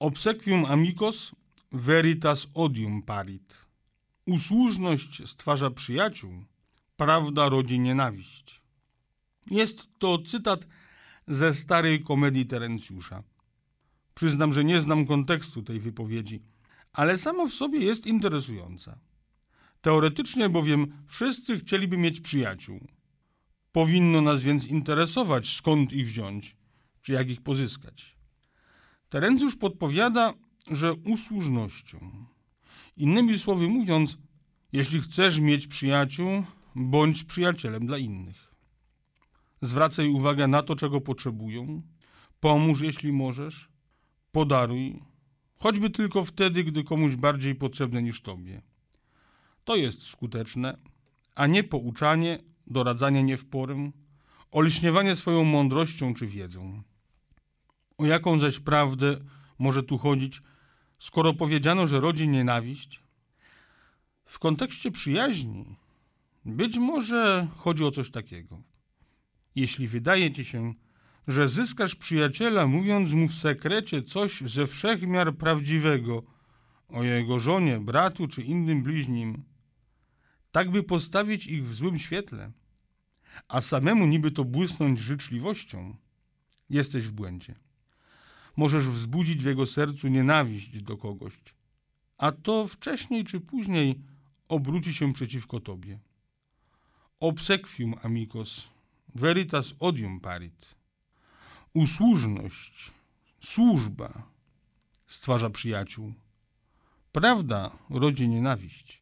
Obsequium amicos veritas odium parit. Usłużność stwarza przyjaciół, prawda rodzi nienawiść. Jest to cytat ze starej komedii Terencjusza. Przyznam, że nie znam kontekstu tej wypowiedzi, ale sama w sobie jest interesująca. Teoretycznie bowiem wszyscy chcieliby mieć przyjaciół. Powinno nas więc interesować, skąd ich wziąć, czy jak ich pozyskać. Terencjusz podpowiada, że usłużnością. Innymi słowy mówiąc, jeśli chcesz mieć przyjaciół, bądź przyjacielem dla innych. Zwracaj uwagę na to, czego potrzebują, pomóż, jeśli możesz, podaruj, choćby tylko wtedy, gdy komuś bardziej potrzebne niż tobie. To jest skuteczne, a nie pouczanie, doradzanie nie w porę, olśniewanie swoją mądrością czy wiedzą. O jaką zaś prawdę może tu chodzić, skoro powiedziano, że rodzi nienawiść? W kontekście przyjaźni być może chodzi o coś takiego. Jeśli wydaje ci się, że zyskasz przyjaciela, mówiąc mu w sekrecie coś ze wszechmiar prawdziwego o jego żonie, bratu czy innym bliźnim, tak by postawić ich w złym świetle, a samemu niby to błysnąć życzliwością, jesteś w błędzie. Możesz wzbudzić w jego sercu nienawiść do kogoś, a to wcześniej czy później obróci się przeciwko tobie. Obsequium amicos veritas odium parit. Usłużność, służba stwarza przyjaciół. Prawda rodzi nienawiść.